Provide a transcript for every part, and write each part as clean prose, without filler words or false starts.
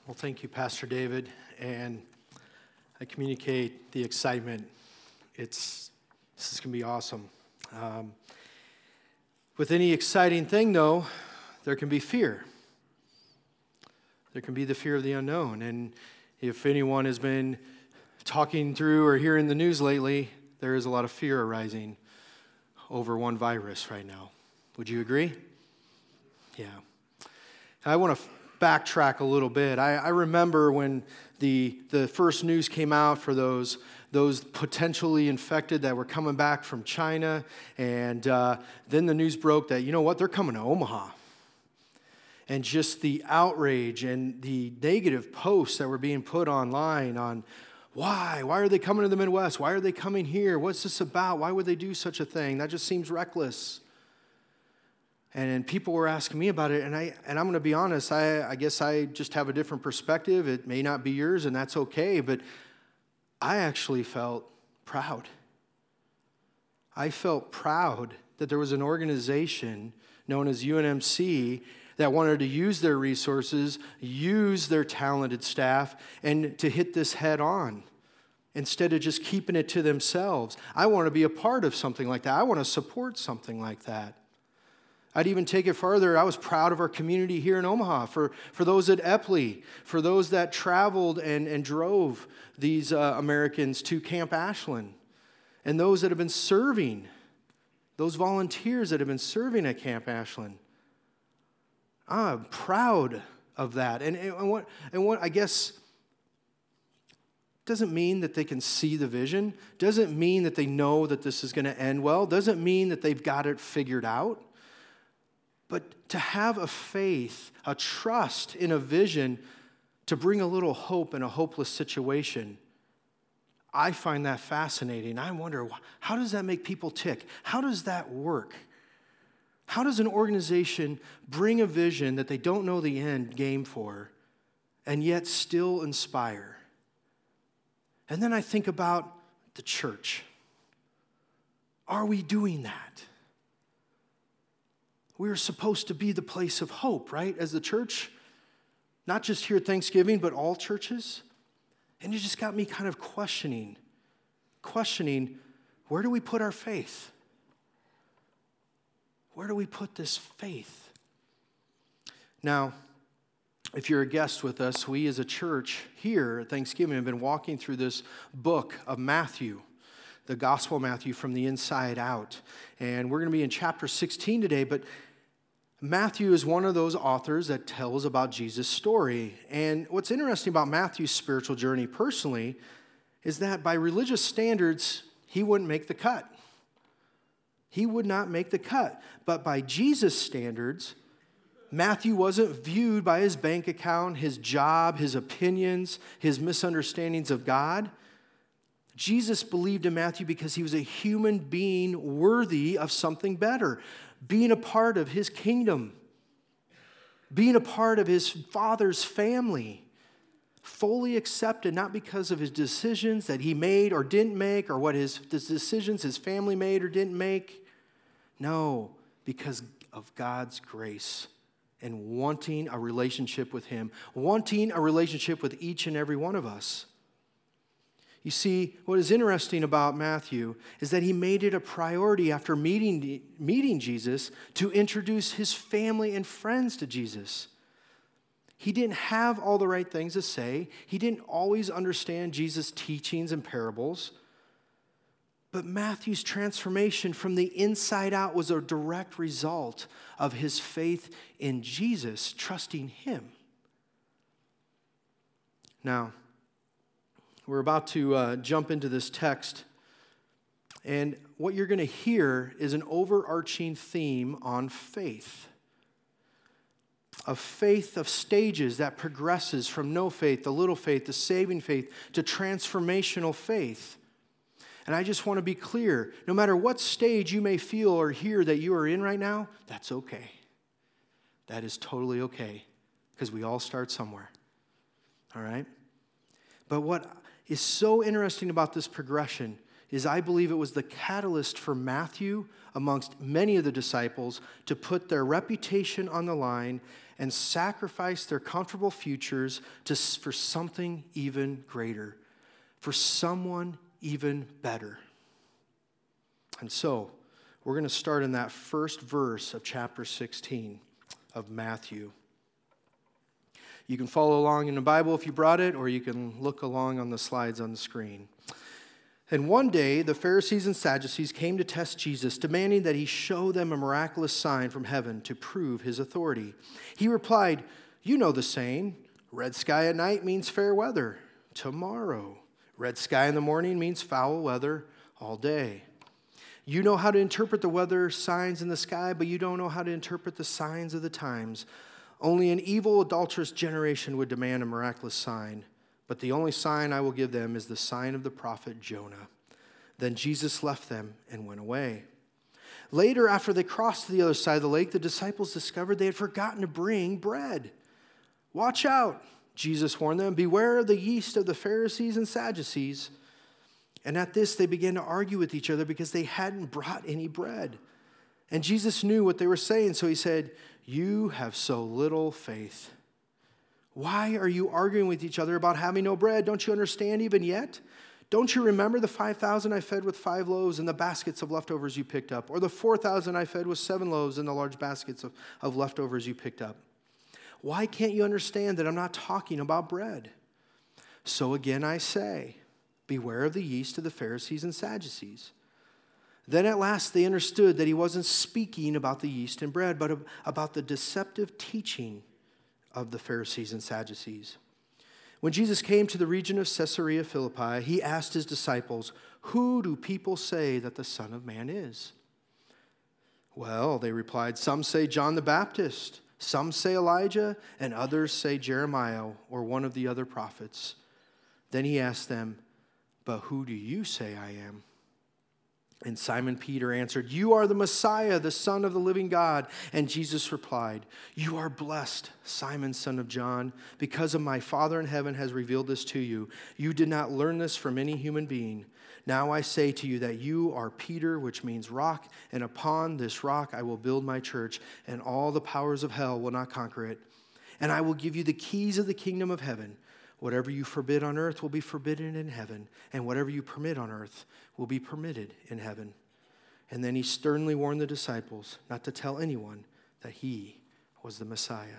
Well, thank you, Pastor David, and I communicate the excitement. This is going to be awesome. With any exciting thing, though, there can be fear. There can be the fear of the unknown, and if anyone has been talking through or hearing the news lately, there is a lot of fear arising over one virus right now. Would you agree? Yeah. I want to backtrack a little bit. I remember when the first news came out for those potentially infected that were coming back from China, and then the news broke that, you know what, they're coming to Omaha. And just the outrage and the negative posts that were being put online on why are they coming to the Midwest? Why are they coming here? What's this about? Why would they do such a thing? That just seems reckless. And people were asking me about it, and I'm going to be honest, I guess I just have a different perspective. It may not be yours, and that's okay, but I actually felt proud. I felt proud that there was an organization known as UNMC that wanted to use their resources, use their talented staff, and to hit this head on instead of just keeping it to themselves. I want to be a part of something like that. I want to support something like that. I'd even take it further. I was proud of our community here in Omaha, for those at Epley, for those that traveled and drove these Americans to Camp Ashland, and those that have been serving, those volunteers that have been serving at Camp Ashland. I'm proud of that. And what I guess doesn't mean that they can see the vision, doesn't mean that they know that this is going to end well, doesn't mean that they've got it figured out. But to have a faith, a trust in a vision to bring a little hope in a hopeless situation, I find that fascinating. I wonder, how does that make people tick? How does that work? How does an organization bring a vision that they don't know the end game for and yet still inspire? And then I think about the church. Are we doing that? We're supposed to be the place of hope, right? As the church, not just here at Thanksgiving, but all churches. And it just got me kind of questioning, where do we put our faith? Where do we put this faith? Now, if you're a guest with us, we as a church here at Thanksgiving have been walking through this book of Matthew, the Gospel of Matthew from the inside out. And we're going to be in chapter 16 today, but Matthew is one of those authors that tells about Jesus' story. And what's interesting about Matthew's spiritual journey personally is that by religious standards, he wouldn't make the cut. He would not make the cut. But by Jesus' standards, Matthew wasn't viewed by his bank account, his job, his opinions, his misunderstandings of God. Jesus believed in Matthew because he was a human being worthy of something better, being a part of his kingdom, being a part of his Father's family, fully accepted, not because of his decisions that he made or didn't make, or what the decisions his family made or didn't make. No, because of God's grace and wanting a relationship with him, wanting a relationship with each and every one of us. You see, what is interesting about Matthew is that he made it a priority after meeting Jesus to introduce his family and friends to Jesus. He didn't have all the right things to say. He didn't always understand Jesus' teachings and parables. But Matthew's transformation from the inside out was a direct result of his faith in Jesus, trusting him. Now, we're about to jump into this text, and what you're going to hear is an overarching theme on faith. A faith of stages that progresses from no faith to little faith to saving faith to transformational faith. And I just want to be clear, no matter what stage you may feel or hear that you are in right now, that's okay. That is totally okay, because we all start somewhere. All right? But what is so interesting about this progression is I believe it was the catalyst for Matthew, amongst many of the disciples, to put their reputation on the line and sacrifice their comfortable futures for something even greater, for someone even better. And so, we're going to start in that first verse of chapter 16 of Matthew. You can follow along in the Bible if you brought it, or you can look along on the slides on the screen. And one day, the Pharisees and Sadducees came to test Jesus, demanding that he show them a miraculous sign from heaven to prove his authority. He replied, "You know the saying, red sky at night means fair weather tomorrow. Red sky in the morning means foul weather all day. You know how to interpret the weather signs in the sky, but you don't know how to interpret the signs of the times. Only an evil, adulterous generation would demand a miraculous sign. But the only sign I will give them is the sign of the prophet Jonah." Then Jesus left them and went away. Later, after they crossed to the other side of the lake, the disciples discovered they had forgotten to bring bread. "Watch out," Jesus warned them. "Beware of the yeast of the Pharisees and Sadducees." And at this, they began to argue with each other because they hadn't brought any bread. And Jesus knew what they were saying, so he said, "You have so little faith. Why are you arguing with each other about having no bread? Don't you understand even yet? Don't you remember the 5,000 I fed with 5 loaves and the baskets of leftovers you picked up? Or the 4,000 I fed with 7 loaves and the large baskets of leftovers you picked up? Why can't you understand that I'm not talking about bread? So again I say, beware of the yeast of the Pharisees and Sadducees." Then at last they understood that he wasn't speaking about the yeast and bread, but about the deceptive teaching of the Pharisees and Sadducees. When Jesus came to the region of Caesarea Philippi, he asked his disciples, "Who do people say that the Son of Man is?" "Well," they replied, "some say John the Baptist, some say Elijah, and others say Jeremiah or one of the other prophets." Then he asked them, "But who do you say I am?" And Simon Peter answered, "You are the Messiah, the Son of the living God." And Jesus replied, "You are blessed, Simon, son of John, because of my Father in heaven has revealed this to you. You did not learn this from any human being. Now I say to you that you are Peter, which means rock, and upon this rock I will build my church, and all the powers of hell will not conquer it. And I will give you the keys of the kingdom of heaven. Whatever you forbid on earth will be forbidden in heaven, and whatever you permit on earth will be permitted in heaven." And then he sternly warned the disciples not to tell anyone that he was the Messiah.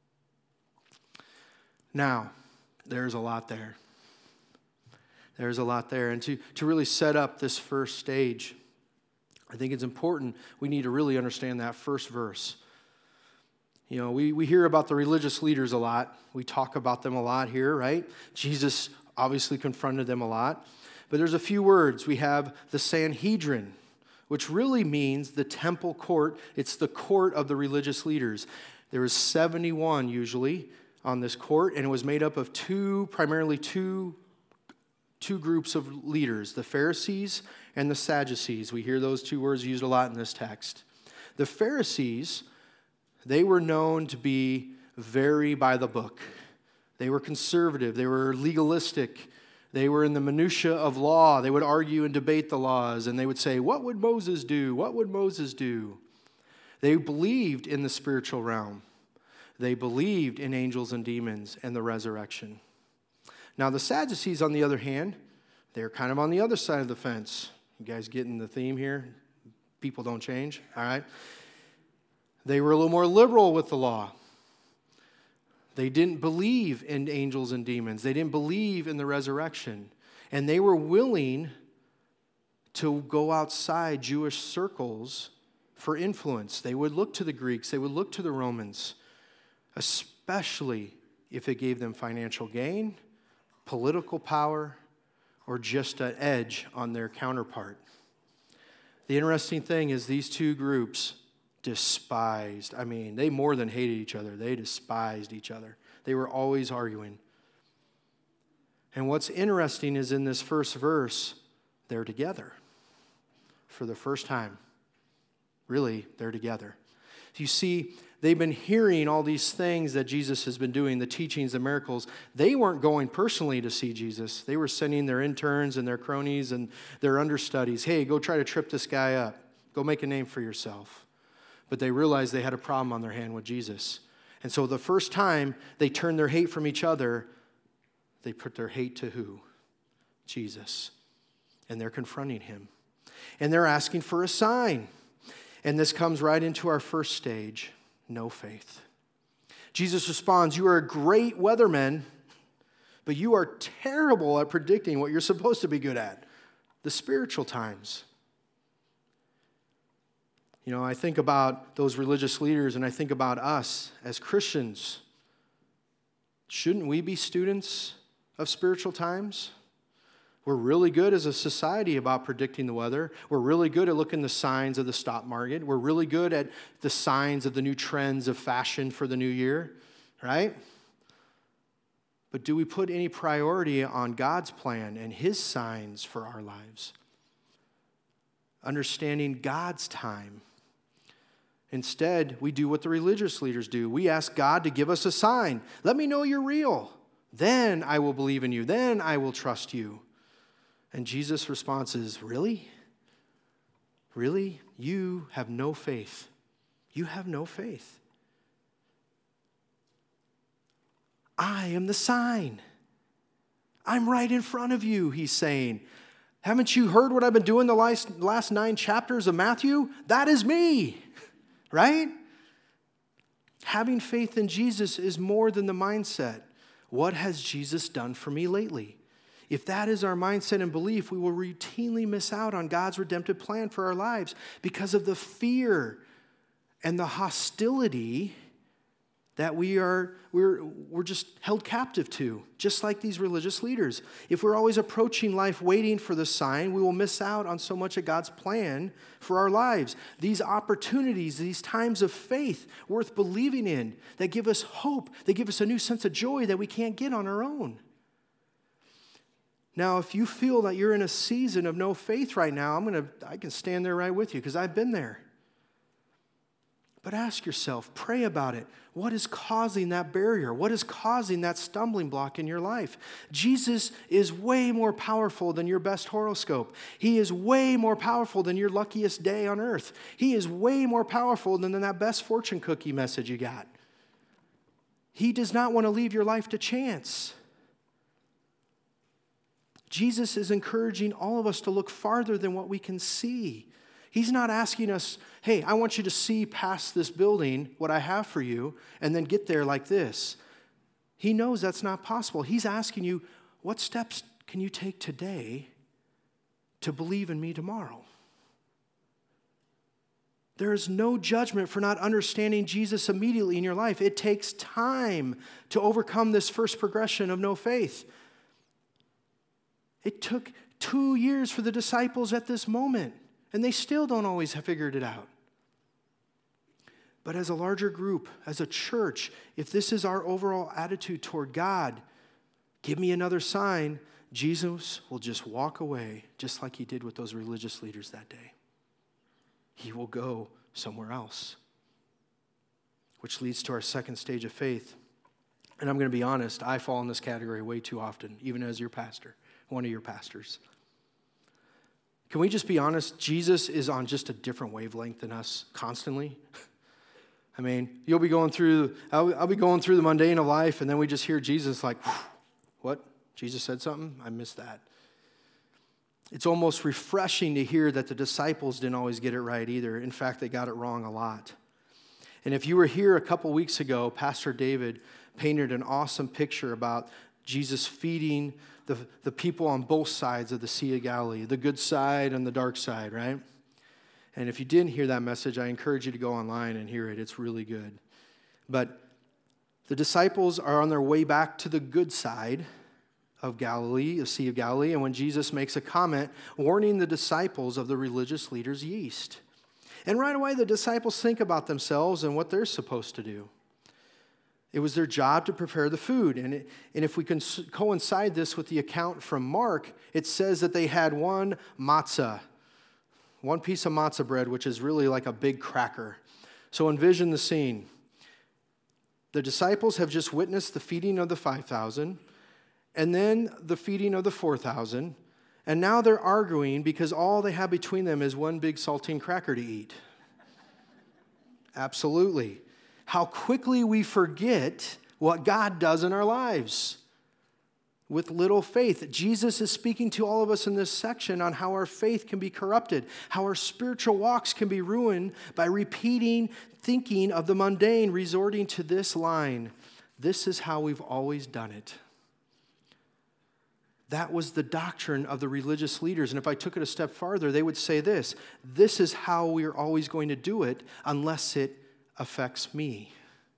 Now, there's a lot there. There's a lot there. And to really set up this first stage, I think it's important we need to really understand that first verse. You know, we hear about the religious leaders a lot. We talk about them a lot here, right? Jesus obviously confronted them a lot. But there's a few words. We have the Sanhedrin, which really means the temple court. It's the court of the religious leaders. There was 71 usually on this court, and it was made up of primarily two groups of leaders, the Pharisees and the Sadducees. We hear those 2 words used a lot in this text. The Pharisees, they were known to be very by the book. They were conservative. They were legalistic. They were in the minutia of law. They would argue and debate the laws, and they would say, "What would Moses do? What would Moses do?" They believed in the spiritual realm. They believed in angels and demons and the resurrection. Now, the Sadducees, on the other hand, they're kind of on the other side of the fence. You guys getting the theme here? People don't change, all right? They were a little more liberal with the law. They didn't believe in angels and demons. They didn't believe in the resurrection. And they were willing to go outside Jewish circles for influence. They would look to the Greeks. They would look to the Romans, especially if it gave them financial gain, political power, or just an edge on their counterpart. The interesting thing is these 2 groups despised. They more than hated each other. They despised each other. They were always arguing. And what's interesting is in this first verse, they're together for the first time. Really, they're together. You see, they've been hearing all these things that Jesus has been doing, the teachings, the miracles. They weren't going personally to see Jesus. They were sending their interns and their cronies and their understudies. "Hey, go try to trip this guy up. Go make a name for yourself." But they realized they had a problem on their hand with Jesus. And so the first time they turn their hate from each other, they put their hate to who? Jesus. And they're confronting him. And they're asking for a sign. And this comes right into our first stage, no faith. Jesus responds, "You are a great weatherman, but you are terrible at predicting what you're supposed to be good at, the spiritual times." You know, I think about those religious leaders and I think about us as Christians. Shouldn't we be students of spiritual times? We're really good as a society about predicting the weather. We're really good at looking the signs of the stock market. We're really good at the signs of the new trends of fashion for the new year, right? But do we put any priority on God's plan and His signs for our lives? Understanding God's time. Instead, we do what the religious leaders do. We ask God to give us a sign. Let me know you're real. Then I will believe in you. Then I will trust you. And Jesus' response is, really? Really? You have no faith. You have no faith. I am the sign. I'm right in front of you, he's saying. Haven't you heard what I've been doing the last 9 chapters of Matthew? That is me. Right? Having faith in Jesus is more than the mindset. What has Jesus done for me lately? If that is our mindset and belief, we will routinely miss out on God's redemptive plan for our lives because of the fear and the hostility that we're just held captive to, just like these religious leaders. If we're always approaching life waiting for the sign, we will miss out on so much of God's plan for our lives. These opportunities, these times of faith worth believing in, that give us hope, that give us a new sense of joy that we can't get on our own. Now, if you feel that you're in a season of no faith right now, I can stand there right with you because I've been there. But ask yourself, pray about it. What is causing that barrier? What is causing that stumbling block in your life? Jesus is way more powerful than your best horoscope. He is way more powerful than your luckiest day on earth. He is way more powerful than that best fortune cookie message you got. He does not want to leave your life to chance. Jesus is encouraging all of us to look farther than what we can see. He's not asking us, hey, I want you to see past this building what I have for you and then get there like this. He knows that's not possible. He's asking you, what steps can you take today to believe in me tomorrow? There is no judgment for not understanding Jesus immediately in your life. It takes time to overcome this first progression of no faith. It took 2 years for the disciples at this moment. And they still don't always have figured it out. But as a larger group, as a church, if this is our overall attitude toward God, give me another sign, Jesus will just walk away, just like he did with those religious leaders that day. He will go somewhere else. Which leads to our second stage of faith. And I'm going to be honest, I fall in this category way too often, even as your pastor, one of your pastors. Can we just be honest? Jesus is on just a different wavelength than us constantly. I mean, I'll be going through the mundane of life, and then we just hear Jesus like, what? Jesus said something? I missed that. It's almost refreshing to hear that the disciples didn't always get it right either. In fact, they got it wrong a lot. And if you were here a couple weeks ago, Pastor David painted an awesome picture about Jesus feeding the people on both sides of the Sea of Galilee, the good side and the dark side, right? And if you didn't hear that message, I encourage you to go online and hear it. It's really good. But the disciples are on their way back to the good side of Galilee, the Sea of Galilee, and when Jesus makes a comment warning the disciples of the religious leaders' yeast. And right away, the disciples think about themselves and what they're supposed to do. It was their job to prepare the food. And if we can coincide this with the account from Mark, it says that they had one matzah, one piece of matzah bread, which is really like a big cracker. So envision the scene. The disciples have just witnessed the feeding of the 5,000, and then the feeding of the 4,000, and now they're arguing because all they have between them is one big saltine cracker to eat. Absolutely. how quickly we forget what God does in our lives with little faith. Jesus is speaking to all of us in this section on how our faith can be corrupted, how our spiritual walks can be ruined by repeating thinking of the mundane, resorting to this line, "This is how we've always done it." That was the doctrine of the religious leaders. And if I took it a step farther, they would say this: this is how we're always going to do it unless it affects me.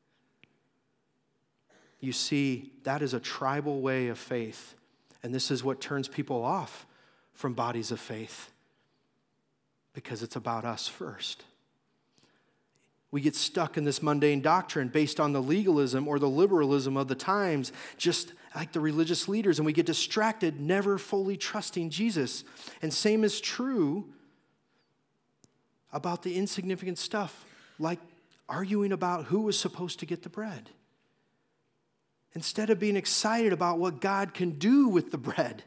You see, that is a tribal way of faith. And this is what turns people off from bodies of faith, because it's about us first. We get stuck in this mundane doctrine based on the legalism or the liberalism of the times, just like the religious leaders, and we get distracted, never fully trusting Jesus. And same is true about the insignificant stuff, like arguing about who was supposed to get the bread. Instead of being excited about what God can do with the bread,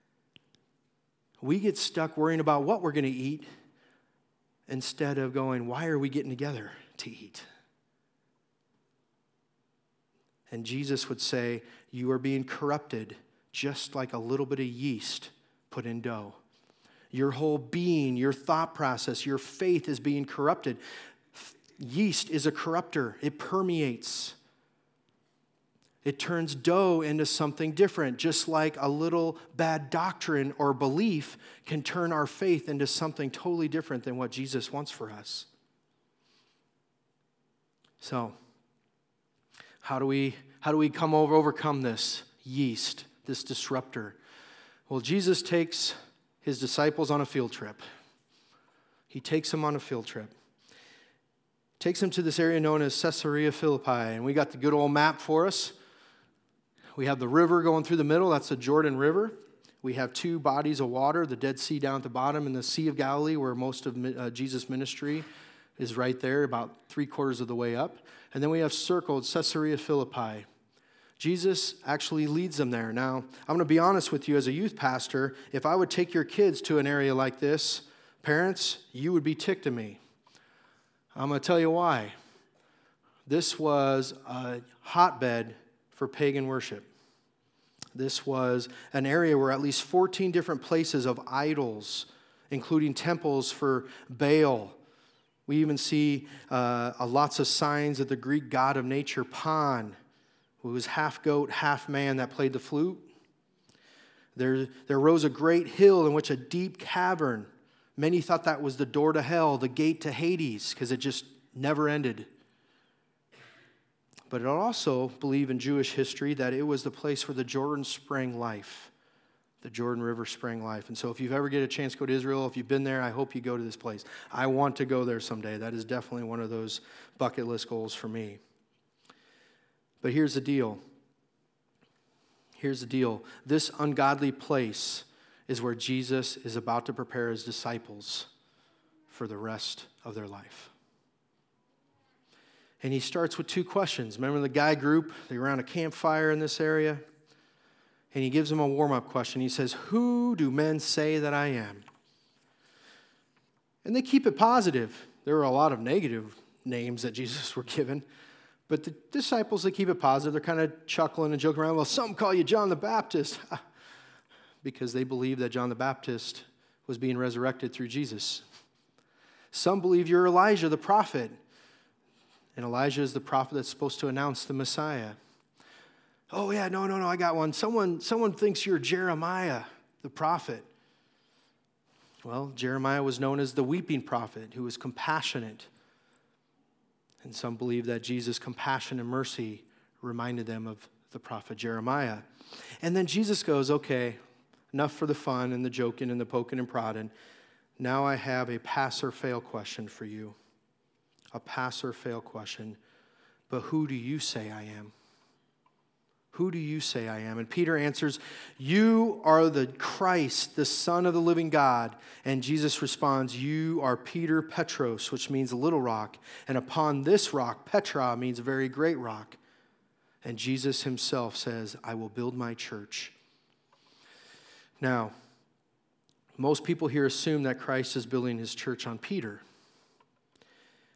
we get stuck worrying about what we're going to eat instead of going, why are we getting together to eat? And Jesus would say, you are being corrupted just like a little bit of yeast put in dough. Your whole being, your thought process, your faith is being corrupted. Yeast is a corrupter. It permeates. It turns dough into something different, just like a little bad doctrine or belief can turn our faith into something totally different than what Jesus wants for us. So, how do we overcome this yeast, this disruptor? Well, Jesus takes his disciples on a field trip. He takes them on a field trip. Takes them to this area known as Caesarea Philippi, and we got the good old map for us. We have the river going through the middle. That's the Jordan River. We have two bodies of water, the Dead Sea down at the bottom and the Sea of Galilee, where most of Jesus' ministry is right there, about 3/4 of the way up. And then we have circled Caesarea Philippi. Jesus actually leads them there. Now, I'm going to be honest with you as a youth pastor. If I would take your kids to an area like this, parents, you would be ticked at me. I'm going to tell you why. This was a hotbed for pagan worship. This was an area where at least 14 different places of idols, including temples for Baal. We even see lots of signs of the Greek god of nature, Pan, who was half goat, half man, that played the flute. There rose a great hill in which a deep cavern. Many thought that was the door to hell, the gate to Hades, because it just never ended. But it also believed in Jewish history that it was the place where the Jordan sprang life. The Jordan River sprang life. And so if you've ever get a chance to go to Israel, if you've been there, I hope you go to this place. I want to go there someday. That is definitely one of those bucket list goals for me. But here's the deal. Here's the deal. This ungodly place is where Jesus is about to prepare his disciples for the rest of their life. And he starts with two questions. Remember the guy group? They're around a campfire in this area. And he gives them a warm-up question. He says, "Who do men say that I am?" And they keep it positive. There were a lot of negative names that Jesus were given. But the disciples, they keep it positive. They're kind of chuckling and joking around. Well, some call you John the Baptist. Because they believe that John the Baptist was being resurrected through Jesus. Some believe you're Elijah the prophet. And Elijah is the prophet that's supposed to announce the Messiah. Oh, yeah, no, I got one. Someone thinks you're Jeremiah, the prophet. Well, Jeremiah was known as the weeping prophet, who was compassionate. And some believe that Jesus' compassion and mercy reminded them of the prophet Jeremiah. And then Jesus goes, okay, enough for the fun and the joking and the poking and prodding. Now I have a pass or fail question for you. A pass or fail question. But who do you say I am? Who do you say I am? And Peter answers, you are the Christ, the Son of the living God. And Jesus responds, you are Peter Petros, which means a little rock. And upon this rock, Petra means a very great rock. And Jesus himself says, I will build my church. Now, most people here assume that Christ is building his church on Peter.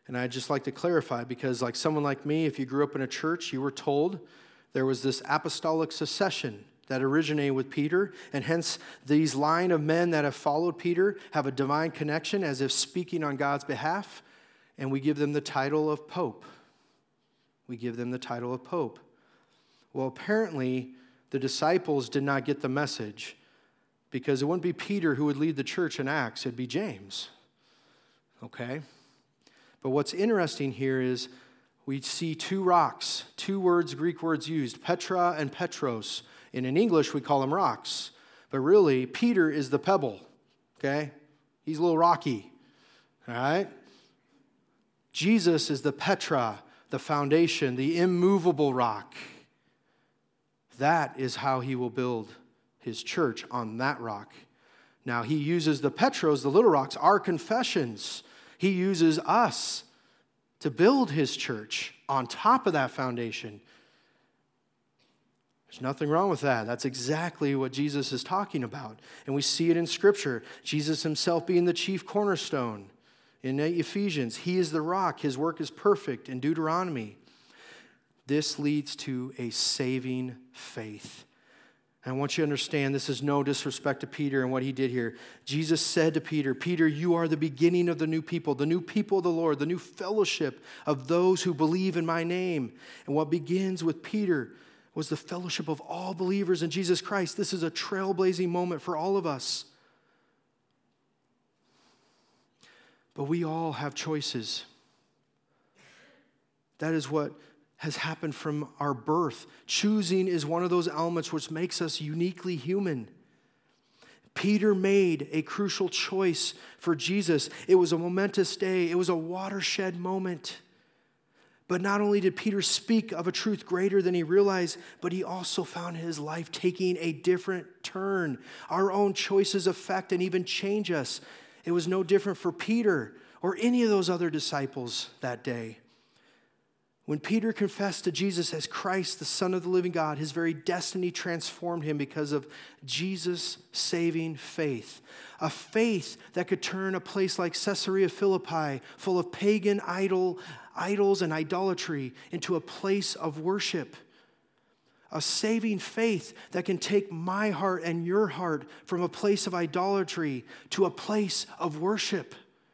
And I'd just like to clarify, because like someone like me, if you grew up in a church, you were told there was this apostolic succession that originated with Peter, and hence these line of men that have followed Peter have a divine connection as if speaking on God's behalf, and we give them the title of Pope. We give them the title of Pope. Well, apparently, the disciples did not get the message, because it wouldn't be Peter who would lead the church in Acts, it'd be James. Okay? But what's interesting here is we see two rocks, two words, Greek words used, Petra and Petros. And in English, we call them rocks. But really, Peter is the pebble, okay? He's a little rocky, all right? Jesus is the Petra, the foundation, the immovable rock. That is how he will build his church, on that rock. Now, he uses the Petros, the little rocks, our confessions. He uses us to build his church on top of that foundation. There's nothing wrong with that. That's exactly what Jesus is talking about. And we see it in Scripture. Jesus himself being the chief cornerstone. In Ephesians, he is the rock. His work is perfect. In Deuteronomy, this leads to a saving faith. And I want you to understand, this is no disrespect to Peter and what he did here. Jesus said to Peter, Peter, you are the beginning of the new people of the Lord, the new fellowship of those who believe in my name. And what begins with Peter was the fellowship of all believers in Jesus Christ. This is a trailblazing moment for all of us. But we all have choices. That is what has happened from our birth. Choosing is one of those elements which makes us uniquely human. Peter made a crucial choice for Jesus. It was a momentous day. It was a watershed moment. But not only did Peter speak of a truth greater than he realized, but he also found his life taking a different turn. Our own choices affect and even change us. It was no different for Peter or any of those other disciples that day. When Peter confessed to Jesus as Christ, the Son of the living God, his very destiny transformed him because of Jesus' saving faith. A faith that could turn a place like Caesarea Philippi, full of pagan idols and idolatry, into a place of worship. A saving faith that can take my heart and your heart from a place of idolatry to a place of worship.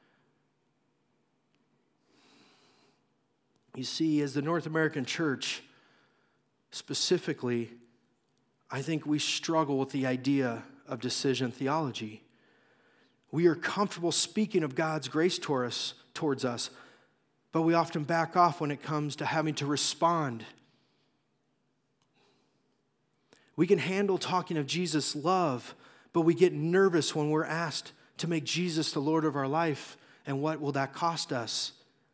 You see, as the North American church, specifically, I think we struggle with the idea of decision theology. We are comfortable speaking of God's grace towards us, but we often back off when it comes to having to respond. We can handle talking of Jesus' love, but we get nervous when we're asked to make Jesus the Lord of our life, and what will that cost us?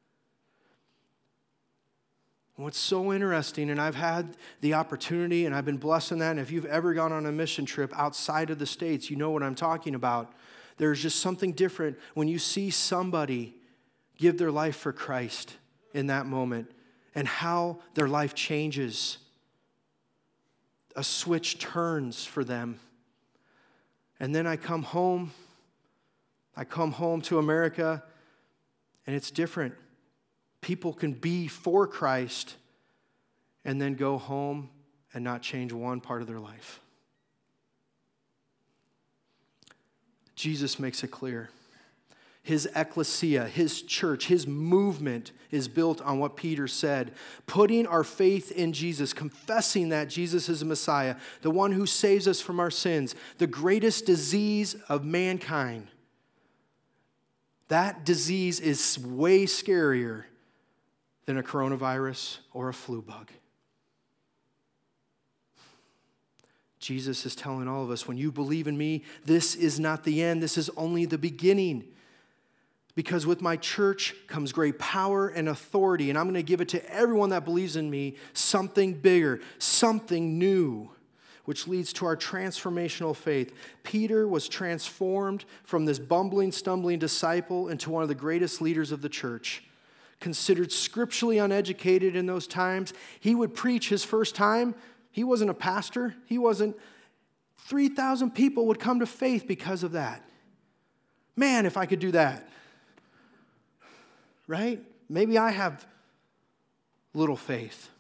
What's so interesting, and I've had the opportunity, and I've been blessed in that, and if you've ever gone on a mission trip outside of the States, you know what I'm talking about. There's just something different when you see somebody give their life for Christ in that moment, and how their life changes. A switch turns for them. And then I come home to America, and it's different. People can be for Christ and then go home and not change one part of their life. Jesus makes it clear. His ecclesia, his church, his movement is built on what Peter said. Putting our faith in Jesus, confessing that Jesus is the Messiah, the one who saves us from our sins, the greatest disease of mankind. That disease is way scarier than a coronavirus or a flu bug. Jesus is telling all of us, when you believe in me, this is not the end. This is only the beginning. Because with my church comes great power and authority, and I'm going to give it to everyone that believes in me, something bigger, something new, which leads to our transformational faith. Peter was transformed from this bumbling, stumbling disciple into one of the greatest leaders of the church. Considered scripturally uneducated in those times. He would preach his first time. He wasn't a pastor. 3,000 people would come to faith because of that. Man, if I could do that. Right? maybe I have little faith.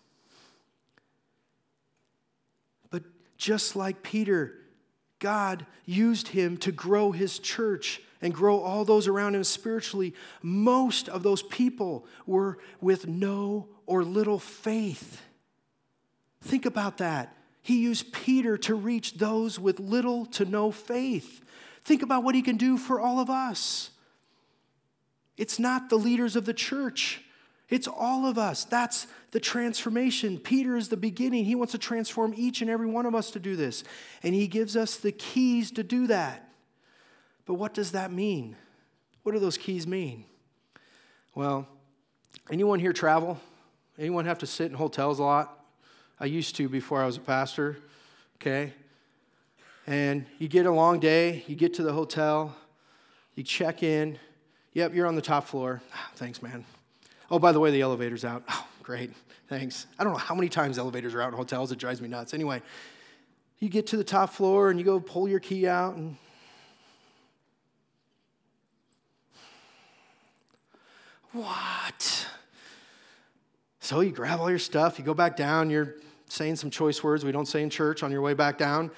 But just like Peter, God used him to grow his church and grow all those around him spiritually. Most of those people were with no or little faith. Think about that. He used Peter to reach those with little to no faith. Think about what he can do for all of us. It's not the leaders of the church. It's all of us. That's the transformation. Peter is the beginning. He wants to transform each and every one of us to do this. And he gives us the keys to do that. But what does that mean? What do those keys mean? Well, anyone here travel? Anyone have to sit in hotels a lot? I used to before I was a pastor, okay? And you get a long day, you get to the hotel, you check in. Yep, you're on the top floor. Thanks, man. Oh, by the way, the elevator's out. Oh, great, thanks. I don't know how many times elevators are out in hotels. It drives me nuts. Anyway, you get to the top floor and you go pull your key out and what? So you grab all your stuff, you go back down, you're saying some choice words we don't say in church on your way back down.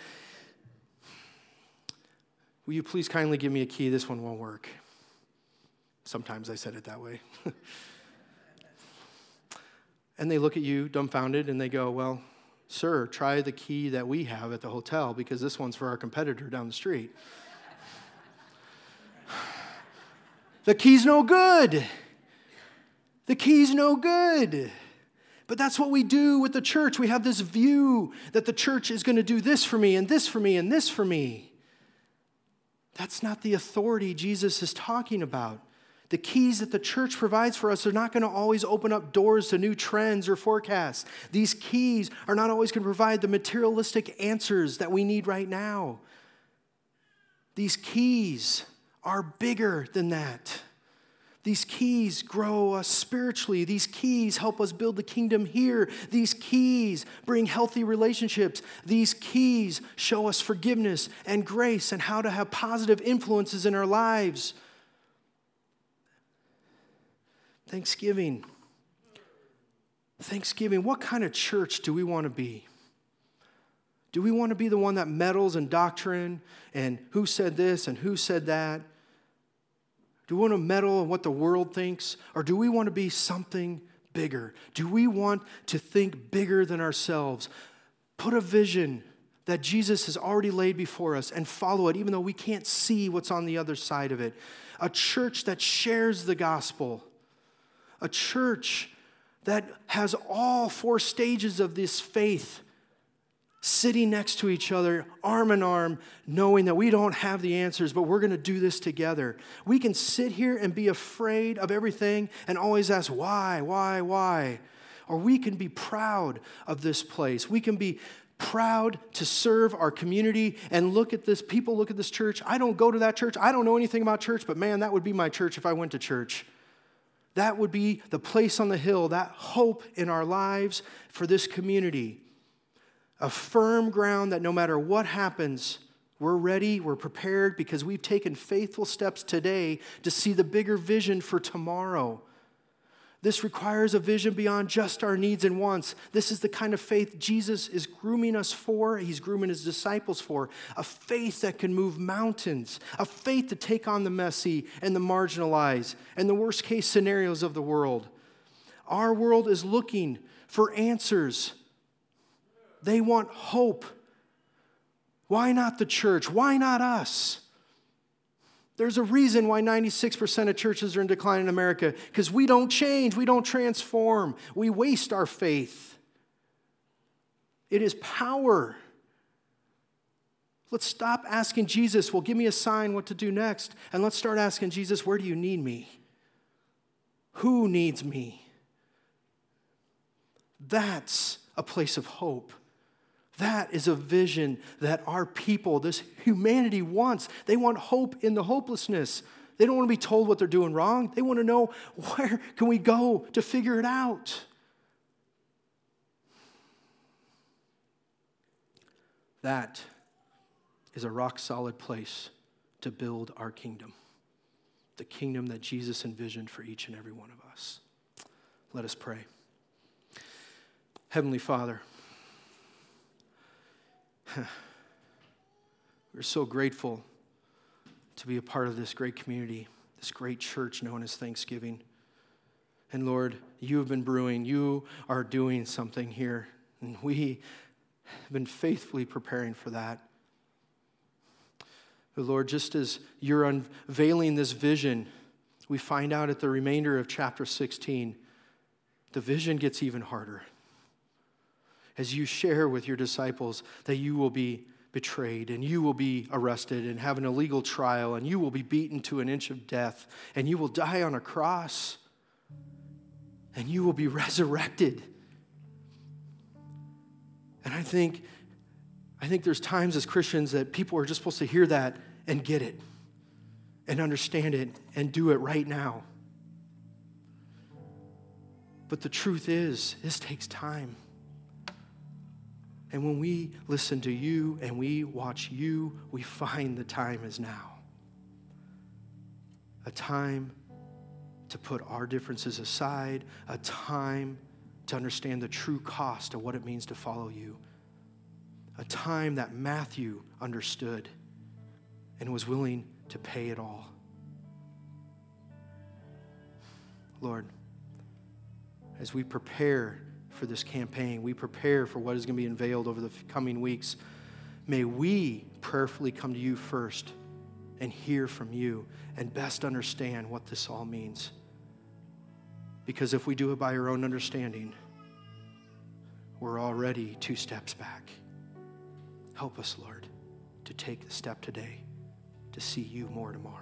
Will you please kindly give me a key? This one won't work. Sometimes I said it that way. And they look at you dumbfounded and they go, well, sir, try the key that we have at the hotel because this one's for our competitor down the street. The key's no good. The key's no good. But that's what we do with the church. We have this view that the church is going to do this for me and this for me and this for me. That's not the authority Jesus is talking about. The keys that the church provides for us are not going to always open up doors to new trends or forecasts. These keys are not always going to provide the materialistic answers that we need right now. These keys are bigger than that. These keys grow us spiritually. These keys help us build the kingdom here. These keys bring healthy relationships. These keys show us forgiveness and grace and how to have positive influences in our lives. Thanksgiving. What kind of church do we want to be? Do we want to be the one that meddles in doctrine and who said this and who said that? Do we want to meddle in what the world thinks? Or do we want to be something bigger? Do we want to think bigger than ourselves? Put a vision that Jesus has already laid before us and follow it, even though we can't see what's on the other side of it. A church that shares the gospel. A church that has all four stages of this faith sitting next to each other, arm in arm, knowing that we don't have the answers, but we're going to do this together. We can sit here and be afraid of everything and always ask, why? Or we can be proud of this place. We can be proud to serve our community and look at this. People look at this church. I don't go to that church. I don't know anything about church, but man, that would be my church if I went to church. That would be the place on the hill, that hope in our lives for this community. A firm ground that no matter what happens, we're ready, we're prepared because we've taken faithful steps today to see the bigger vision for tomorrow. This requires a vision beyond just our needs and wants. This is the kind of faith Jesus is grooming us for, he's grooming his disciples for. A faith that can move mountains. A faith to take on the messy and the marginalized and the worst case scenarios of the world. Our world is looking for answers. They want hope. Why not the church? Why not us? There's a reason why 96% of churches are in decline in America, because we don't change, we don't transform, we waste our faith. It is power. Let's stop asking Jesus, well, give me a sign what to do next, and let's start asking Jesus, where do you need me? Who needs me? That's a place of hope. That is a vision that our people, this humanity wants. They want hope in the hopelessness. They don't want to be told what they're doing wrong. They want to know, where can we go to figure it out? That is a rock-solid place to build our kingdom. The kingdom that Jesus envisioned for each and every one of us. Let us pray. Heavenly Father, we're so grateful to be a part of this great community, this great church known as Thanksgiving. And Lord, you have been brewing, you are doing something here, and we have been faithfully preparing for that. But Lord, just as you're unveiling this vision, we find out at the remainder of chapter 16, the vision gets even harder. As you share with your disciples that you will be betrayed and you will be arrested and have an illegal trial and you will be beaten to an inch of death and you will die on a cross and you will be resurrected. And I think there's times as Christians that people are just supposed to hear that and get it and understand it and do it right now. But the truth is, this takes time. And when we listen to you and we watch you, we find the time is now. A time to put our differences aside, a time to understand the true cost of what it means to follow you. A time that Matthew understood and was willing to pay it all. Lord, as we prepare for this campaign, we prepare for what is going to be unveiled over the coming weeks, may we prayerfully come to you first and hear from you and best understand what this all means. Because if we do it by our own understanding, we're already 2 steps back. Help us, Lord, to take the step today to see you more tomorrow.